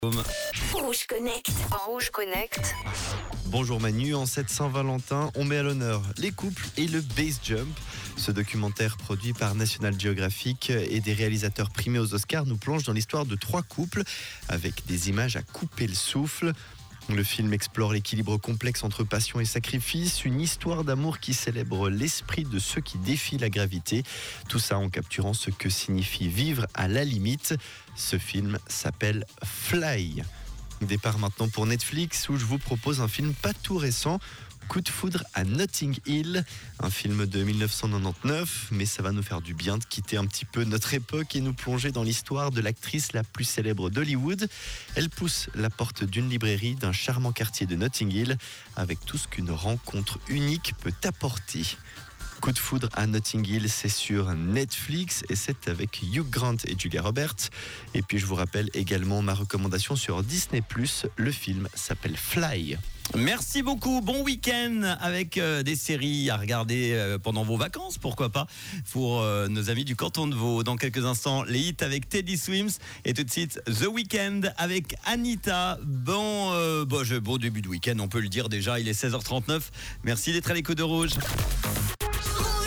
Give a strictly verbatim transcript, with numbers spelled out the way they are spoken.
Rouge Connect. Rouge Connect. Bonjour Manu, en cette Saint-Valentin, on met à l'honneur les couples et le base jump. Ce documentaire produit par National Geographic et des réalisateurs primés aux Oscars nous plonge dans l'histoire de trois couples avec des images à couper le souffle. Le film explore l'équilibre complexe entre passion et sacrifice, une histoire d'amour qui célèbre l'esprit de ceux qui défient la gravité. Tout ça en capturant ce que signifie vivre à la limite. Ce film s'appelle Fly. Départ maintenant pour Netflix où je vous propose un film pas tout récent, Coup de foudre à Notting Hill, un film de dix-neuf cent quatre-vingt-dix-neuf, mais ça va nous faire du bien de quitter un petit peu notre époque et nous plonger dans l'histoire de l'actrice la plus célèbre d'Hollywood. Elle pousse la porte d'une librairie d'un charmant quartier de Notting Hill avec tout ce qu'une rencontre unique peut apporter. Coup de foudre à Notting Hill, c'est sur Netflix et c'est avec Hugh Grant et Julia Roberts. Et puis je vous rappelle également ma recommandation sur Disney plus, le film s'appelle Fly. Merci beaucoup, bon week-end avec euh, des séries à regarder euh, pendant vos vacances, pourquoi pas, pour euh, nos amis du canton de Vaud. Dans quelques instants, les hits avec Teddy Swims et tout de suite The Weeknd avec Anita. Bon, euh, bon, je, bon début de week-end, on peut le dire déjà, il est seize heures trente-neuf. Merci d'être à l'écoute de Rouge.